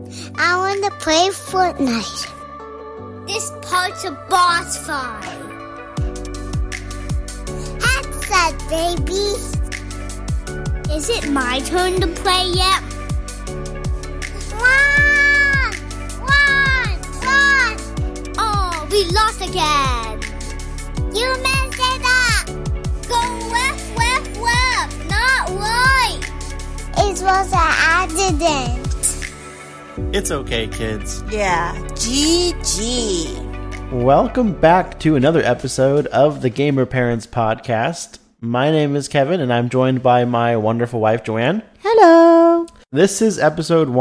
I want to play Fortnite. This part's a boss fight. Headset, baby. Is it my turn to play yet? Run! Oh, we lost again. You messed it up. Go left, not right. It was an accident. It's okay, kids. Yeah, GG. Welcome back to another episode of the Gamer Parents Podcast. My name is Kevin, and I'm joined by my wonderful wife, Joanne. Hello. This is episode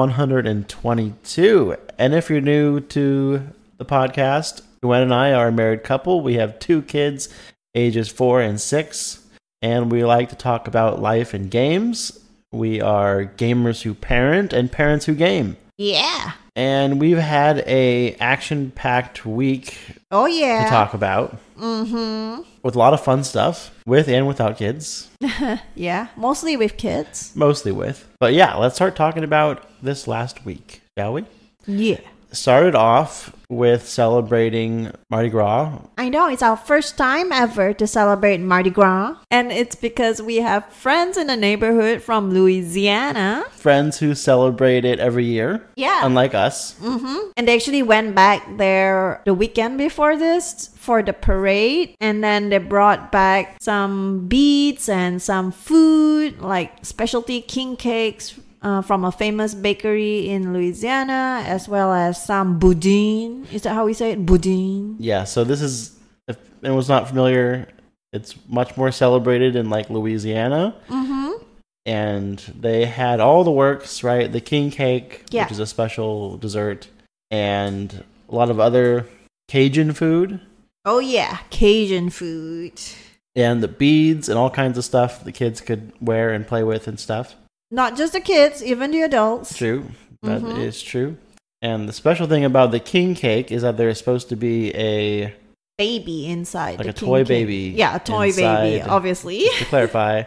122, and if you're new to the podcast, Joanne and I are a married couple. We have 2 kids, ages 4 and 6, and we like to talk about life and games. We are gamers who parent and parents who game. Yeah. And we've had a action-packed week Oh, yeah. to talk about. Mm-hmm. With a lot of fun stuff, with and without kids. Yeah, mostly with kids. Mostly with. But yeah, let's start talking about this last week, shall we? Yeah. Started off with celebrating Mardi Gras. I know, it's our first time ever to celebrate Mardi Gras. And it's because we have friends in the neighborhood from Louisiana. Friends who celebrate it every year. Yeah. Unlike us. Mm-hmm. And they actually went back there the weekend before this for the parade. And then they brought back some beads and some food, like specialty king cakes from a famous bakery in Louisiana, as well as some boudin. Is that how we say it? Boudin. Yeah, so this is, if anyone's not familiar, it's much more celebrated in like Louisiana. Mm-hmm. And they had all the works, right? The king cake, Yeah. which is a special dessert, and a lot of other Cajun food. Oh yeah, Cajun food. And the beads and all kinds of stuff the kids could wear and play with and stuff. Not just the kids, even the adults. True. That is true. And the special thing about the king cake is that there's supposed to be a Baby inside. like the a king toy cake. baby. Yeah, a toy baby, inside. obviously. To clarify,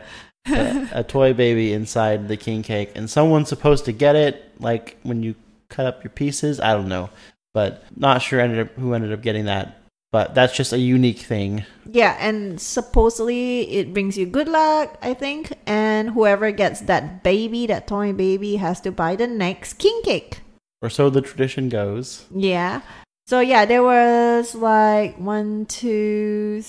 a toy baby inside the king cake. And someone's supposed to get it, like when you cut up your pieces. I don't know. But not sure who ended up getting that. But that's just a unique thing. Yeah, and supposedly it brings you good luck, I think. And whoever gets that baby, that toy baby, has to buy the next king cake. Or so the tradition goes. Yeah. So yeah, there was like 1, 2,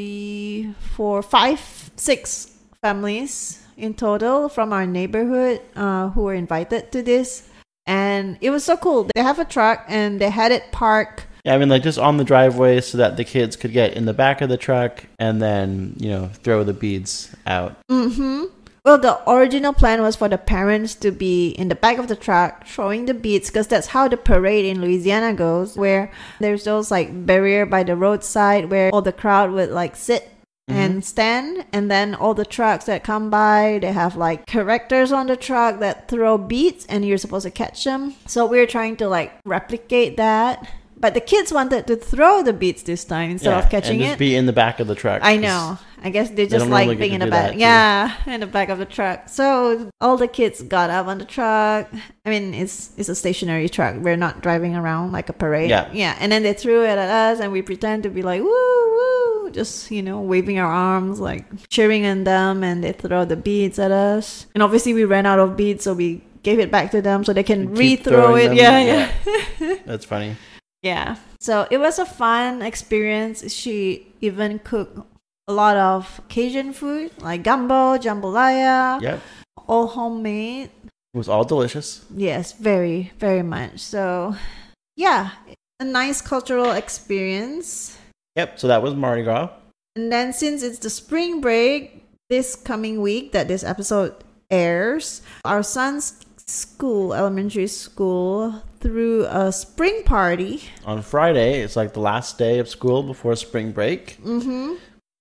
3, 4, 5, 6 families in total from our neighborhood who were invited to this. And it was so cool. They have a truck and they had it parked. Yeah, I mean, like just on the driveway so that the kids could get in the back of the truck and then, throw the beads out. Mm-hmm. Well, the original plan was for the parents to be in the back of the truck throwing the beads, because that's how the parade in Louisiana goes, where there's those like barrier by the roadside where all the crowd would like sit and stand, and then all the trucks that come by, they have like characters on the truck that throw beads and you're supposed to catch them. So we're trying to like replicate that. But the kids wanted to throw the beads this time instead of catching and just it. be in the back of the truck. I know. I guess they just don't like normally get being to in the do back. that, Yeah, in the back of the truck. So all the kids got up on the truck. I mean, it's a stationary truck. We're not driving around like a parade. Yeah. And then they threw it at us, and we pretend to be like, woo, woo, just, waving our arms, like cheering on them, and they throw the beads at us. And obviously we ran out of beads, so we gave it back to them so they can Keep re-throw throwing it. them. Yeah. That's funny. Yeah. So it was a fun experience. She even cooked a lot of Cajun food, like gumbo, jambalaya, Yep. all homemade. It was all delicious. Yes, very, very much. So, yeah, a nice cultural experience. Yep, so that was Mardi Gras. And then since it's the spring break, this coming week that this episode airs, our son's school, elementary school, threw a spring party. On Friday, it's like the last day of school before spring break. Mm-hmm.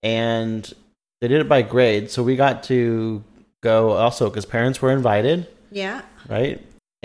And they did it by grade, so we got to go also because parents were invited. Yeah. Right?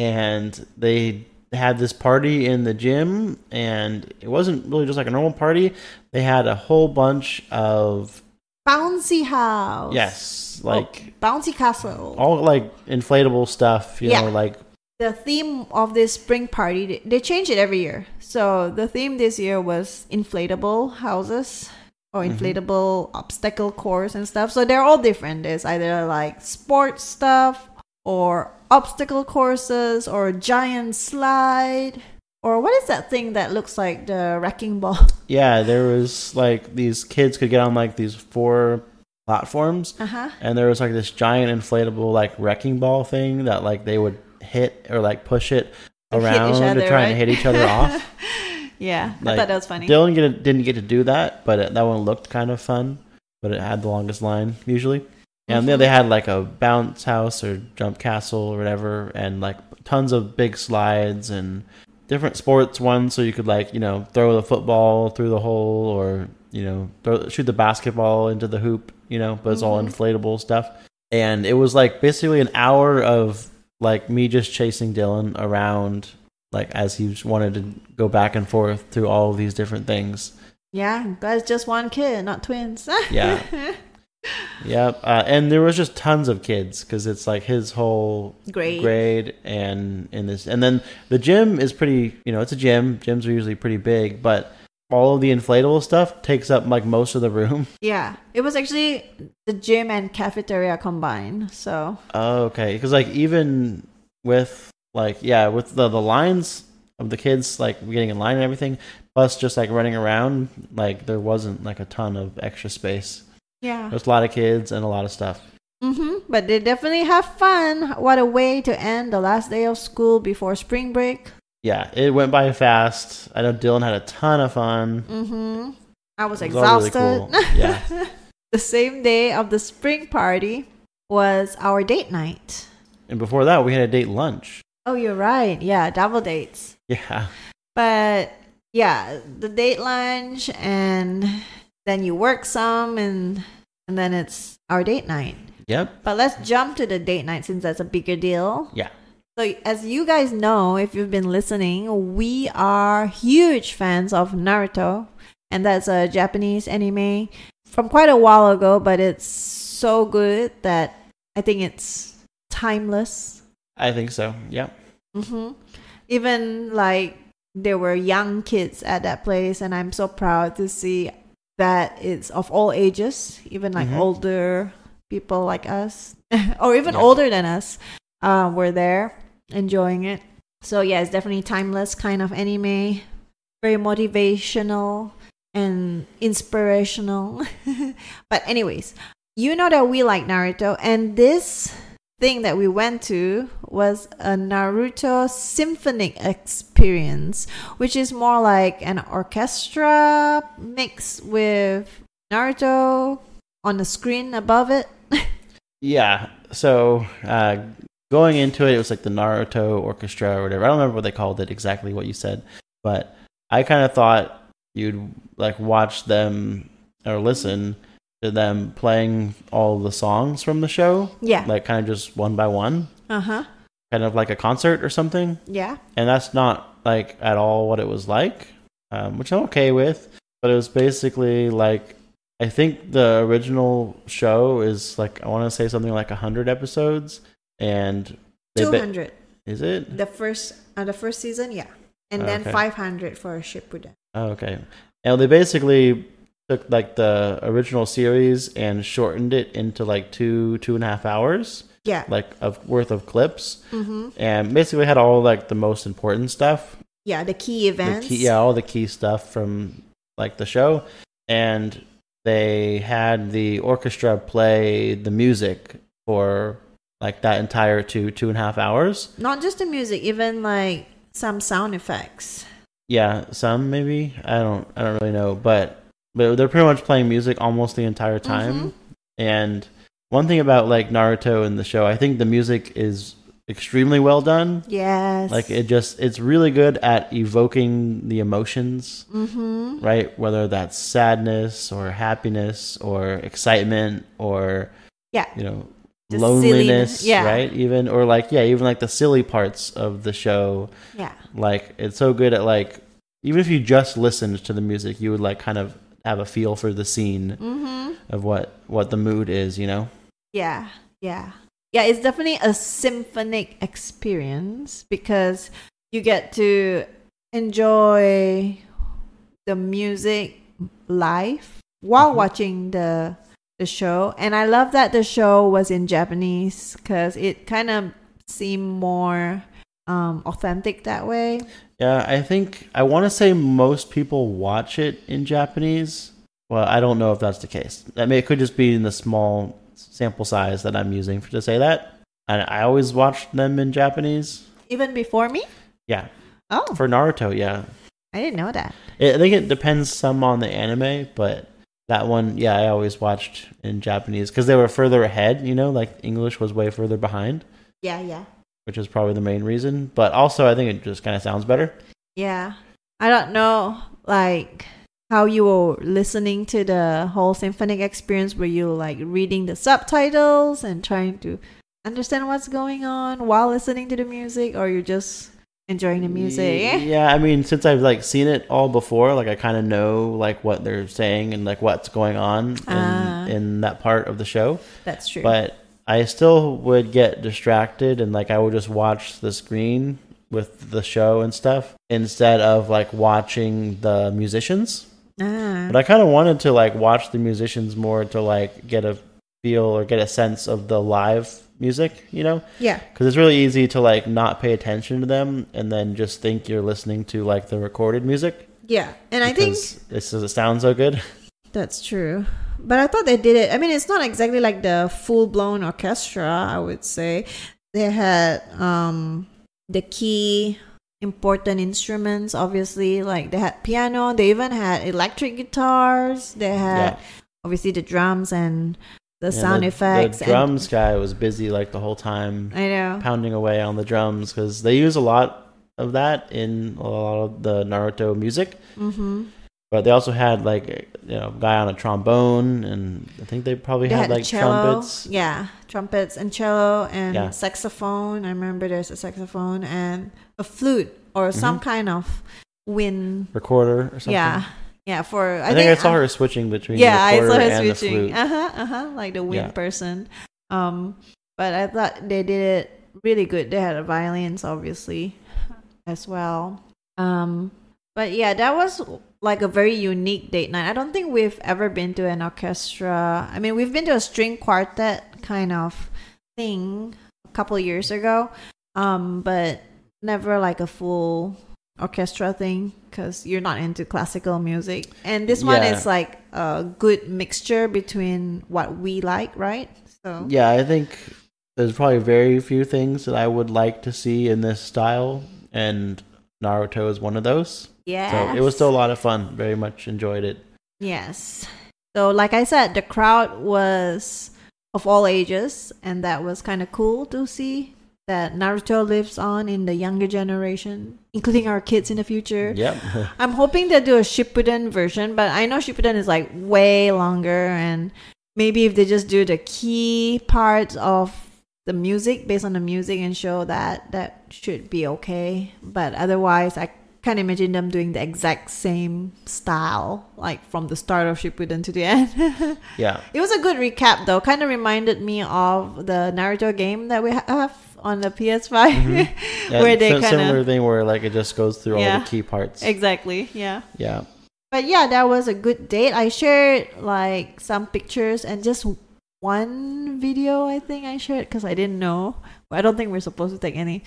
And they had this party in the gym, and it wasn't really just like a normal party. They had a whole bunch of Bouncy house. yes, like bouncy castle. all like inflatable stuff, you Yeah. know, like the theme of this spring party, they change it every year. So the theme this year was inflatable houses or inflatable obstacle course and stuff. So they're all different. There's either like sports stuff or obstacle courses or giant slide. Or what is that thing that looks like the wrecking ball? Yeah, there was like these kids could get on like these 4 platforms, and there was like this giant inflatable like wrecking ball thing that like they would hit or like push it around to try and hit each other off. Yeah, like, I thought that was funny. Dylan didn't get to do that, but that one looked kind of fun. But it had the longest line usually, and then they had like a bounce house or jump castle or whatever, and like tons of big slides and different sports ones, so you could like, you know, throw the football through the hole or, you know, shoot the basketball into the hoop, you know, but it's all inflatable stuff. And it was like basically an hour of like me just chasing Dylan around, like as he wanted to go back and forth through all of these different things. Yeah, that's just one kid, not twins. Yeah. Yep. And there was just tons of kids because it's like his whole grade and in this. And then the gym is pretty, you know, it's a gym. Gyms are usually pretty big, but all of the inflatable stuff takes up like most of the room. Yeah. It was actually the gym and cafeteria combined. So. Oh, okay. Because like even with like, yeah, with the lines of the kids like getting in line and everything, plus just like running around, like there wasn't like a ton of extra space. Yeah. There's a lot of kids and a lot of stuff. But they definitely have fun. What a way to end the last day of school before spring break. Yeah, it went by fast. I know Dylan had a ton of fun. I was exhausted. Really cool. Yeah. The same day of the spring party was our date night. And before that, we had a date lunch. Oh, you're right. Yeah, double dates. Yeah. But yeah, the date lunch and then you work some and then it's our date night. Yep. But let's jump to the date night since that's a bigger deal. Yeah. So as you guys know, if you've been listening, we are huge fans of Naruto. And that's a Japanese anime from quite a while ago, but it's so good that I think it's timeless. I think so. Yeah. Even like there were young kids at that place, and I'm so proud to see that it's of all ages, even like older people like us, or even older than us, were there enjoying it. So yeah, it's definitely timeless kind of anime, very motivational and inspirational. But anyways, you know that we like Naruto, and this thing that we went to was a Naruto symphonic experience, which is more like an orchestra mixed with Naruto on the screen above it. Yeah. So going into it, it was like the Naruto Orchestra or whatever. I don't remember what they called it exactly, what you said, but I kind of thought you'd like watch them or listen to them playing all the songs from the show. Yeah. Like kind of just one by one. Kind of like a concert or something. Yeah. And that's not like at all what it was like, which I'm okay with. But it was basically like, I think the original show is like, I want to say something like 100 episodes. And 200. Is it? The first season, yeah. And then 500 for Shippuden. Oh, okay. And they basically took like the original series and shortened it into like 2.5 hours. Yeah. Like worth of clips. And basically had all like the most important stuff. Yeah, the key events. All the key stuff from like the show. And they had the orchestra play the music for like that entire 2.5 hours. Not just the music, even like some sound effects. Yeah, some maybe. I don't really know, but they're pretty much playing music almost the entire time. And one thing about like Naruto in the show, I think the music is extremely well done. Yes. Like it's really good at evoking the emotions, right? Whether that's sadness or happiness or excitement or, you know, just loneliness, right? Even like the silly parts of the show. Yeah. Like it's so good at like, even if you just listened to the music, you would like kind of have a feel for the scene of what the mood is, you know? Yeah. Yeah. Yeah, it's definitely a symphonic experience because you get to enjoy the music live while watching the show. And I love that the show was in Japanese because it kind of seemed more authentic that way. Yeah, I want to say most people watch it in Japanese. Well, I don't know if that's the case. It could just be in the small sample size that I'm using to say that. And I always watched them in Japanese. Even before me? Yeah. Oh. For Naruto, yeah. I didn't know that. I think it depends some on the anime, but that one, yeah, I always watched in Japanese because they were further ahead, like English was way further behind. Yeah. Which is probably the main reason. But also, I think it just kind of sounds better. Yeah. I don't know, like, how you were listening to the whole symphonic experience. Were you, like, reading the subtitles and trying to understand what's going on while listening to the music? Or you're just enjoying the music? Yeah, I mean, since I've, like, seen it all before, like, I kind of know, like, what they're saying and, like, what's going on in that part of the show. That's true. But I still would get distracted and like I would just watch the screen with the show and stuff instead of like watching the musicians. But I kind of wanted to like watch the musicians more to like get a feel or get a sense of the live music, Yeah. Because it's really easy to like not pay attention to them and then just think you're listening to like the recorded music. Yeah, and I think it sounds so good. That's true. But I thought they did it. I mean, it's not exactly like the full-blown orchestra, I would say. They had the key important instruments, obviously. Like they had piano. They even had electric guitars. They had obviously the drums and the sound effects. The drums guy was busy like the whole time. I know. Pounding away on the drums because they use a lot of that in a lot of the Naruto music. Mm-hmm. But they also had like a guy on a trombone, and I think they probably had like trumpets. Yeah, trumpets and cello and saxophone. I remember there's a saxophone and a flute or some kind of wind recorder or something. Yeah. I think I saw her switching between the recorder and the flute. Like the wind person. But I thought they did it really good. They had a violins obviously as well. But yeah, that was like a very unique date night. I don't think we've ever been to an orchestra. I mean, we've been to a string quartet kind of thing a couple years ago, but never like a full orchestra thing because you're not into classical music. And this one is like a good mixture between what we like, right? So yeah, I think there's probably very few things that I would like to see in this style, and Naruto is one of those. Yeah. So it was still a lot of fun. Very much enjoyed it. Yes. So like I said, the crowd was of all ages, and that was kind of cool to see that Naruto lives on in the younger generation, including our kids in the future. Yep. I'm hoping they do a Shippuden version, but I know Shippuden is like way longer, and maybe if they just do the key parts of the music based on the music and show that should be okay. But otherwise, I can't imagine them doing the exact same style, like from the start of Shippuden to the end. Yeah. It was a good recap, though. Kind of reminded me of the Naruto game that we have on the PS5. Mm-hmm. Where they kind of... Similar thing where like it just goes through all the key parts. Exactly, yeah. Yeah. But yeah, that was a good date. I shared like some pictures and just one video I think I shared because I didn't know. I don't think we're supposed to take any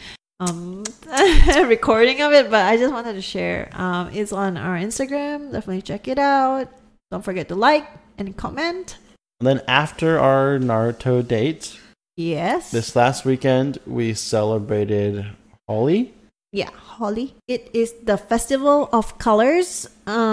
recording of it, but I just wanted to share. It's on our Instagram. Definitely check it out. Don't forget to like and comment. And then after our Naruto date, this last weekend we celebrated Holi. Yeah, Holi. It is the festival of colors.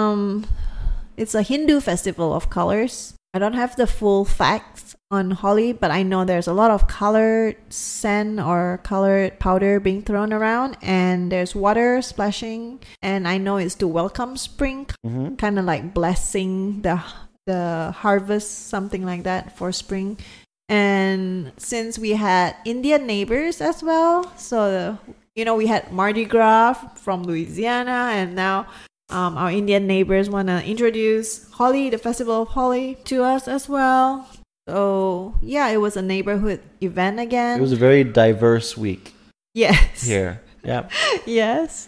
It's a Hindu festival of colors. I don't have the full facts on Holi, but I know there's a lot of colored sand or colored powder being thrown around, and there's water splashing, and I know it's to welcome spring, kind of like blessing the harvest, something like that for spring. And since we had Indian neighbors as well, so we had Mardi Gras from Louisiana, and now our Indian neighbors want to introduce Holi, the festival of Holi, to us as well. So yeah, it was a neighborhood event again. It was a very diverse week yes. here. Yep. Yes.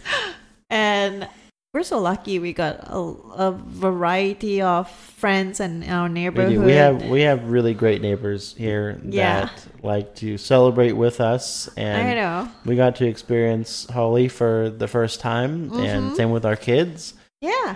And we're so lucky we got a variety of friends in our neighborhood. We have really great neighbors here that like to celebrate with us, and I know. we got to experience Holi for the first time, and same with our kids. Yeah.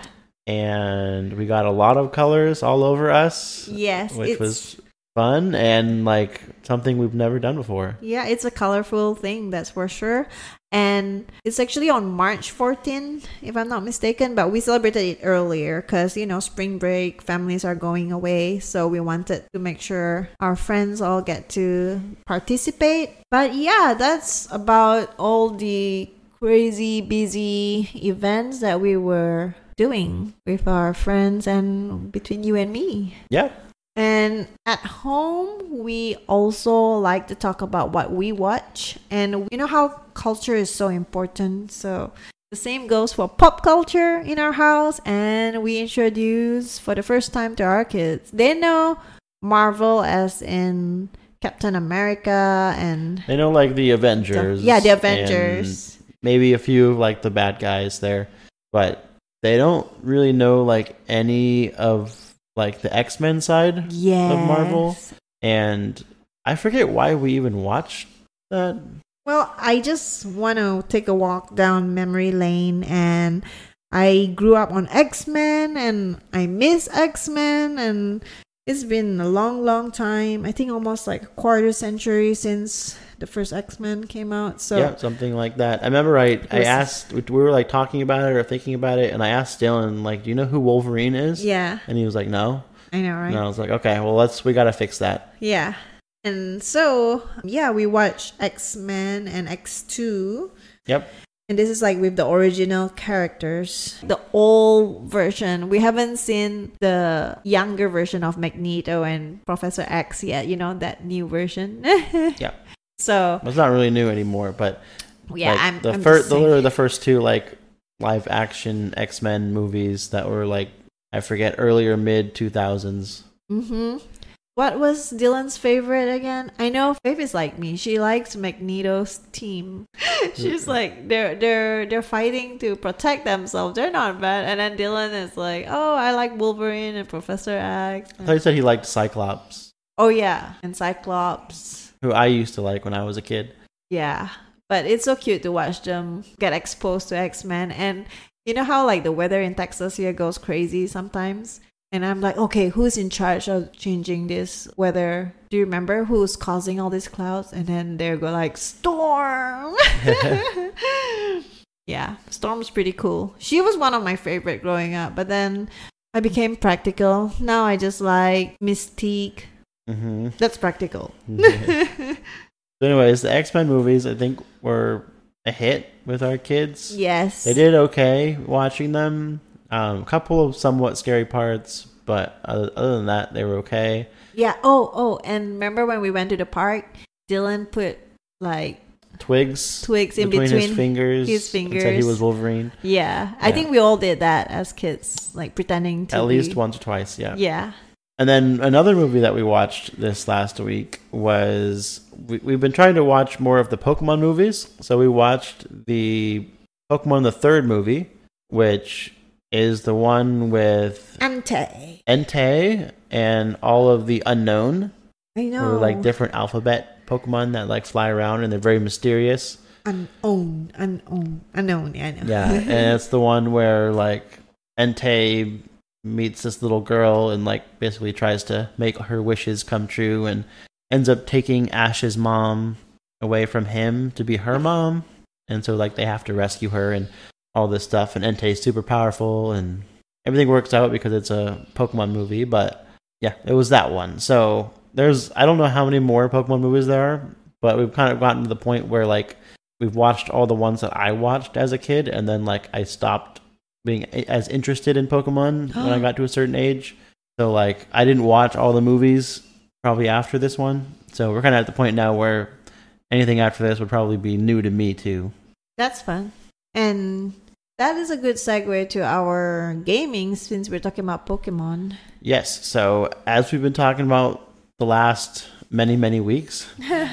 And we got a lot of colors all over us. Yes. Which was fun and like something we've never done before. Yeah, it's a colorful thing, that's for sure. And it's actually on March 14, if I'm not mistaken, but we celebrated it earlier because, spring break, families are going away. So we wanted to make sure our friends all get to participate. But yeah, that's about all the crazy, busy events that we were doing with our friends and between you and me. Yeah. And at home, we also like to talk about what we watch. And you know how culture is so important. So the same goes for pop culture in our house. And we introduce for the first time to our kids. They know Marvel as in Captain America and... They know like the Avengers. the Avengers. Maybe a few of like the bad guys there. But they don't really know like any of... like the X-Men side of Marvel. And I forget why we even watched that. Well, I just want to take a walk down memory lane, and I grew up on X-Men and I miss X-Men, and it's been a long, long time. I think almost like a quarter century since the first X-Men came out. So yeah, something like that. I remember I asked, we were like talking about it or thinking about it, and I asked Dylan, like, do you know who Wolverine is? Yeah. And he was like, no. I know, right? And I was like, okay, well, we got to fix that. Yeah. And so, yeah, we watched X-Men and X2. Yep. And this is like with the original characters, the old version. We haven't seen the younger version of Magneto and Professor X yet, that new version. Yeah. So it's not really new anymore, but yeah, like the first two like live action X-Men movies that were like, I forget, earlier mid 2000s. Mm-hmm. What was Dylan's favorite again? I know Faith is like me. She likes Magneto's team. She's like they're fighting to protect themselves. They're not bad. And then Dylan is like, oh, I like Wolverine and Professor X. I thought he said he liked Cyclops. Oh yeah, and Cyclops, who I used to like when I was a kid. Yeah, but it's so cute to watch them get exposed to X-Men. And you know how like the weather in Texas here goes crazy sometimes? And I'm like, okay, who's in charge of changing this weather? Do you remember who's causing all these clouds? And then they go like, Storm! Yeah, Storm's pretty cool. She was one of my favorite growing up, but then I became practical. Now I just like Mystique. Mm-hmm. That's practical. So anyways, the X-Men movies, I think, were a hit with our kids. Yes. They did okay watching them. A couple of somewhat scary parts, but other than that, they were okay. Yeah. Oh, and remember when we went to the park, Dylan put like twigs in between his fingers. And said he was Wolverine. Yeah. I think we all did that as kids, like pretending to at least once or twice. Yeah. Yeah. And then another movie that we watched this last week was we've been trying to watch more of the Pokemon movies. So we watched the Pokemon the third movie, which is the one with Entei and all of the unknown. I know. Or like different alphabet Pokemon that like fly around and they're very mysterious. Unknown. Yeah, I know. Yeah, and it's the one where like Entei meets this little girl and like basically tries to make her wishes come true and ends up taking Ash's mom away from him to be her mom. And so like they have to rescue her and all this stuff, and Entei's super powerful and everything works out because it's a Pokemon movie. But yeah, it was that one. So I don't know how many more Pokemon movies there are, but we've kind of gotten to the point where like we've watched all the ones that I watched as a kid, and then like I stopped being as interested in Pokemon when I got to a certain age. So like I didn't watch all the movies probably after this one. So we're kind of at the point now where anything after this would probably be new to me too. That's fun. And that is a good segue to our gaming since we're talking about Pokemon. Yes. So as we've been talking about the last many, many weeks,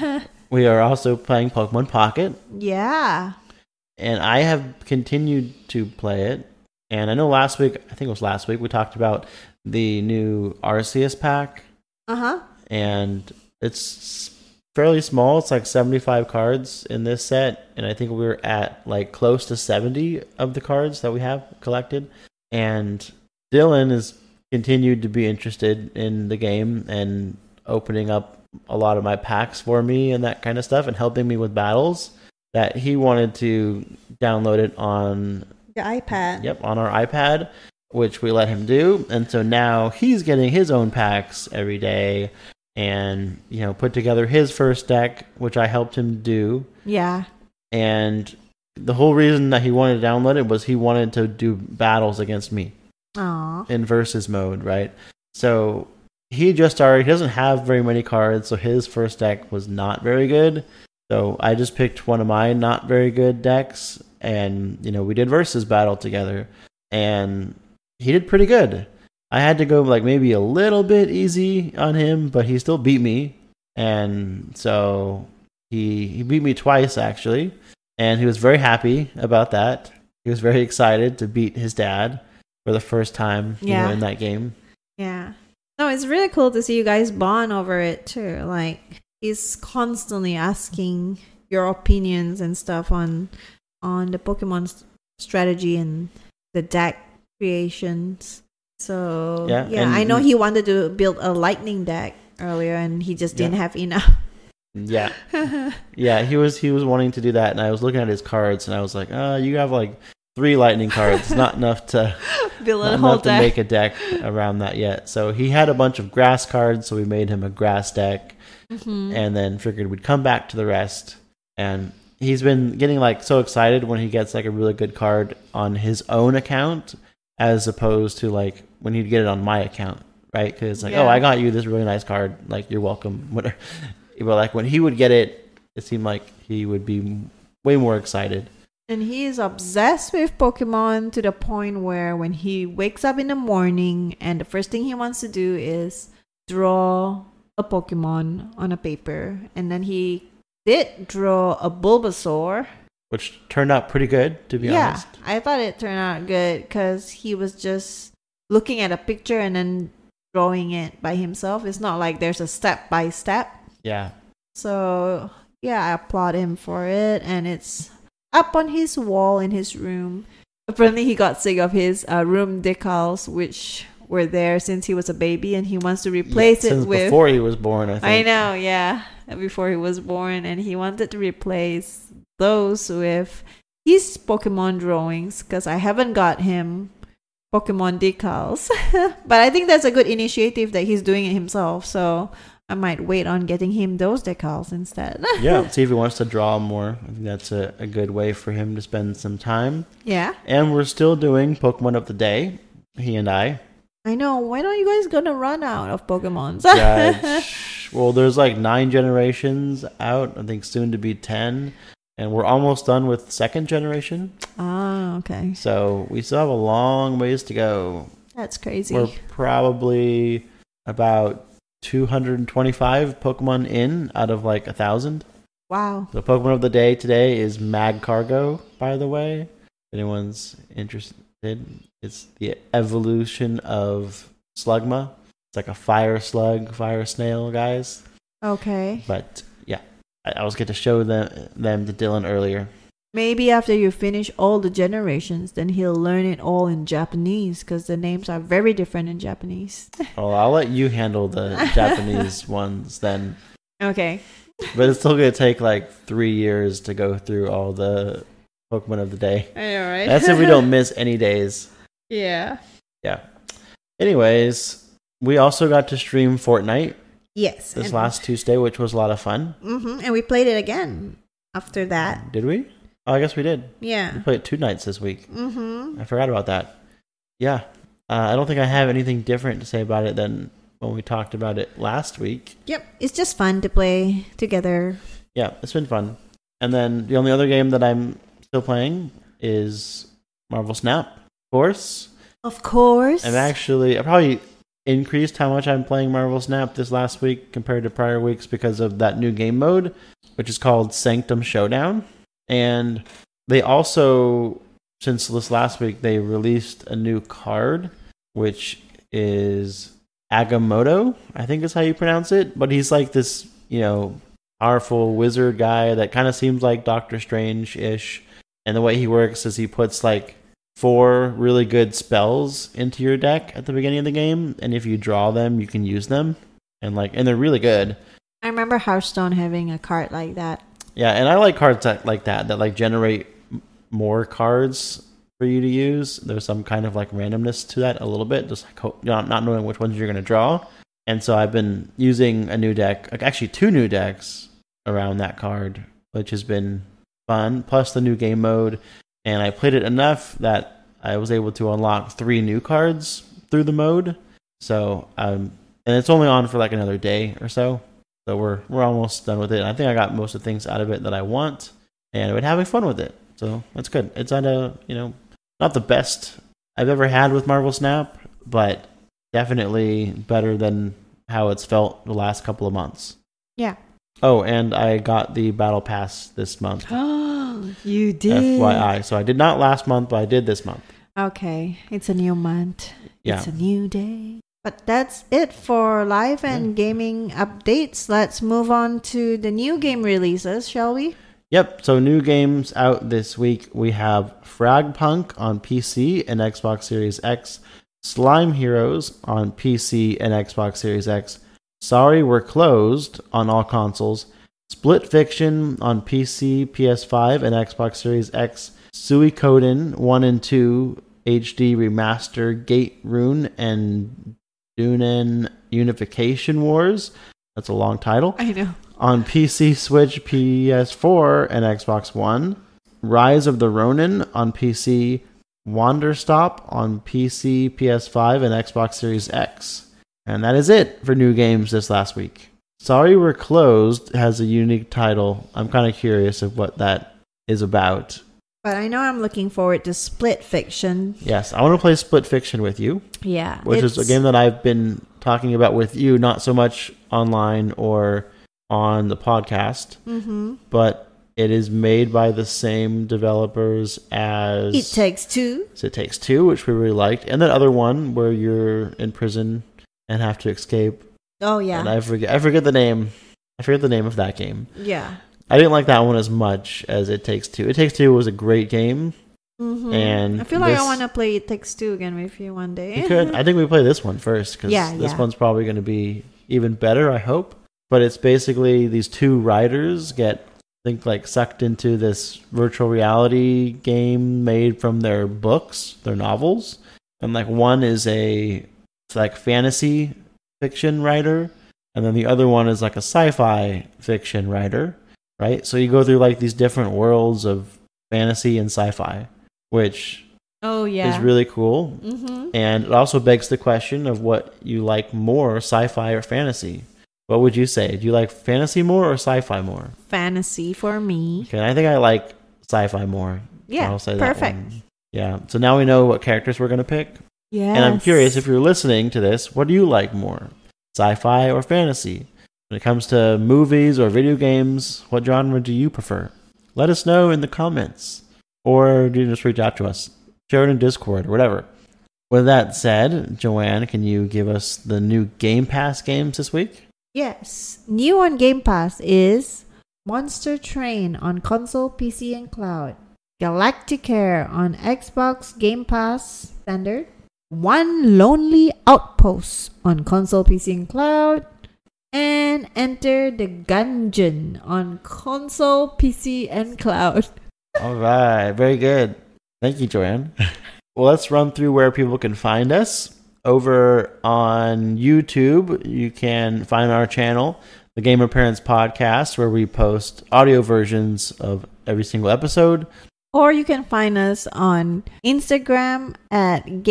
we are also playing Pokemon Pocket. Yeah. And I have continued to play it. And I know I think it was last week, we talked about the new Arceus pack. Uh-huh. And it's fairly small. It's like 75 cards in this set. And I think we're at like close to 70 of the cards that we have collected. And Dylan has continued to be interested in the game and opening up a lot of my packs for me and that kind of stuff and helping me with battles, that he wanted to download it on the iPad. Yep, on our iPad, which we let him do. And so now he's getting his own packs every day and, put together his first deck, which I helped him do. Yeah. And the whole reason that he wanted to download it was he wanted to do battles against me. Aww. In versus mode, right? So he doesn't have very many cards, so his first deck was not very good. So I just picked one of my not very good decks, and we did versus battle together, and he did pretty good. I had to go like maybe a little bit easy on him, but he still beat me, and so he beat me twice actually, and he was very happy about that. He was very excited to beat his dad for the first time in that game. Yeah. No, it's really cool to see you guys bond over it too. Like, he's constantly asking your opinions and stuff on the Pokemon strategy and the deck creations. So, I know he wanted to build a lightning deck earlier and he just didn't have enough. Yeah. Yeah, he was wanting to do that, and I was looking at his cards and I was like, you have like 3 lightning cards, not enough to build a whole deck. Make a deck around that yet. So he had a bunch of grass cards, so we made him a grass deck, and then figured we'd come back to the rest. And he's been getting like so excited when he gets like a really good card on his own account, as opposed to like when he'd get it on my account, right? Because it's like, I got you this really nice card, like you're welcome. Whatever. But like when he would get it, it seemed like he would be way more excited. And he is obsessed with Pokemon to the point where when he wakes up in the morning and the first thing he wants to do is draw a Pokemon on a paper. And then he did draw a Bulbasaur. Which turned out pretty good, to be honest. Yeah, I thought it turned out good because he was just looking at a picture and then drawing it by himself. It's not like there's a step by step. Yeah. So, I applaud him for it. And it's up on his wall in his room. Apparently, he got sick of his room decals, which were there since he was a baby, and he wants to replace it with... before he was born, I think. I know, yeah. Before he was born, and he wanted to replace those with his Pokemon drawings, because I haven't got him Pokemon decals. But I think that's a good initiative that he's doing it himself, so I might wait on getting him those decals instead. Yeah, see if he wants to draw more. I think that's a good way for him to spend some time. Yeah. And we're still doing Pokemon of the Day, he and I. I know. When are you guys going to run out of Pokemons? Well, there's like 9 generations out. I think soon to be 10. And we're almost done with 2nd generation. Ah, okay. So we still have a long ways to go. That's crazy. We're probably about 225 Pokemon in out of like 1,000. Wow. The Pokemon of the Day today is Magcargo, by the way. If anyone's interested, it's the evolution of Slugma. It's like a fire slug, fire snail, guys. Okay. But yeah, I was going to show them to Dylan earlier. Maybe after you finish all the generations, then he'll learn it all in Japanese, because the names are very different in Japanese. Oh, I'll let you handle the Japanese ones then. Okay. But it's still going to take like 3 years to go through all the Pokemon of the Day. I know, right? That's if we don't miss any days. Yeah. Yeah. Anyways, we also got to stream Fortnite. Yes. This last Tuesday, which was a lot of fun. Mm-hmm. And we played it again after that. Did we? Oh, I guess we did. Yeah. We played it 2 nights this week. Mm-hmm. I forgot about that. Yeah. I don't think I have anything different to say about it than when we talked about it last week. Yep. It's just fun to play together. Yeah, it's been fun. And then the only other game that I'm still playing is Marvel Snap, of course. Of course. I probably increased how much I'm playing Marvel Snap this last week compared to prior weeks because of that new game mode, which is called Sanctum Showdown. And they also, since this last week, they released a new card, which is Agamotto, I think is how you pronounce it. But he's like this, powerful wizard guy that kind of seems like Doctor Strange-ish. And the way he works is he puts like 4 really good spells into your deck at the beginning of the game, and if you draw them, you can use them, and they're really good. I remember Hearthstone having a card like that. Yeah, and I like cards like that like generate more cards for you to use. There's some kind of like randomness to that a little bit, just like not knowing which ones you're going to draw. And so I've been using a new deck, like actually 2 new decks around that card, which has been fun, plus the new game mode. And I played it enough that I was able to unlock 3 new cards through the mode. So, and it's only on for like another day or so. So we're almost done with it. I think I got most of the things out of it that I want, and I've been having fun with it. So that's good. It's not not the best I've ever had with Marvel Snap, but definitely better than how it's felt the last couple of months. Yeah. Oh, and I got the Battle Pass this month. Oh, you did. FYI. So I did not last month, but I did this month. Okay. It's a new month. Yeah. It's a new day. But that's it for live and gaming updates. Let's move on to the new game releases, shall we? Yep. So new games out this week. We have Fragpunk on PC and Xbox Series X. Slime Heroes on PC and Xbox Series X. Sorry We're Closed on all consoles. Split Fiction on PC, PS5, and Xbox Series X. Suikoden 1 and 2 HD Remaster, Gate Rune, and Dunen Unification Wars. That's a long title. I know. On PC, Switch, PS4, and Xbox One. Rise of the Ronin on PC. Wanderstop on PC, PS5, and Xbox Series X. And that is it for new games this last week. Sorry We're Closed has a unique title. I'm kind of curious of what that is about. But I know I'm looking forward to Split Fiction. Yes, I want to play Split Fiction with you. Yeah. Which is a game that I've been talking about with you, not so much online or on the podcast, but it is made by the same developers as It Takes Two. So It Takes Two, which we really liked, and that other one where you're in prison and have to escape. Oh yeah. And I forget the name. I forget the name of that game. Yeah. I didn't like that one as much as It Takes Two. It Takes Two was a great game. And I feel like I want to play It Takes Two again with you one day. You could. I think we play this one first because this one's probably going to be even better, I hope. But it's basically these 2 writers get, I think, like sucked into this virtual reality game made from their books, their novels. And like one is a fantasy fiction writer, and then the other one is like a sci-fi fiction writer, right? So you go through like these different worlds of fantasy and sci-fi, which is really cool. And it also begs the question of what you like more, sci-fi or fantasy. What would you say? Do you like fantasy more or sci-fi more? Fantasy for me. Okay, I think I like sci-fi more. Yeah, I'll say perfect. That one. Yeah, so now we know what characters we're going to pick. Yes. And I'm curious, if you're listening to this, what do you like more? Sci-fi or fantasy? When it comes to movies or video games, what genre do you prefer? Let us know in the comments. Or do you just reach out to us? Share it in Discord or whatever. With that said, Joanne, can you give us the new Game Pass games this week? Yes. New on Game Pass is Monster Train on console, PC, and cloud. Galacticare on Xbox Game Pass Standard. One Lonely Outpost on console, PC, and cloud. And Enter the Gungeon on console, PC, and cloud. All right. Very good. Thank you, Joanne. Well, let's run through where people can find us. Over on YouTube, you can find our channel, the Gamer Parents Podcast, where we post audio versions of every single episode. Or you can find us on Instagram at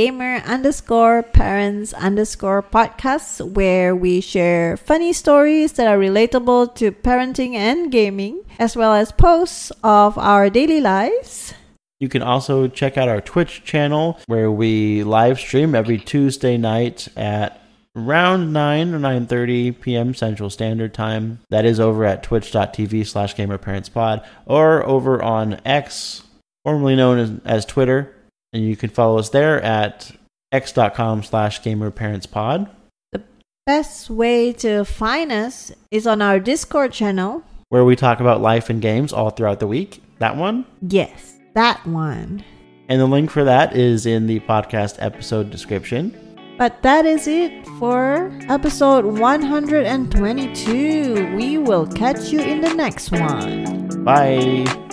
gamer_parents_podcasts, where we share funny stories that are relatable to parenting and gaming, as well as posts of our daily lives. You can also check out our Twitch channel, where we live stream every Tuesday night at around 9 or 9:30 p.m. Central Standard Time. That is over at twitch.tv/GamerParentsPod or over on X, formerly known as Twitter. And you can follow us there at x.com/GamerParentsPod. The best way to find us is on our Discord channel, where we talk about life and games all throughout the week. That one? Yes, that one. And the link for that is in the podcast episode description. But that is it for episode 122. We will catch you in the next one. Bye.